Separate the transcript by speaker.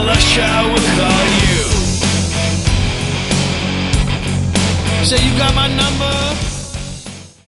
Speaker 1: the show will call you. Say you got my number.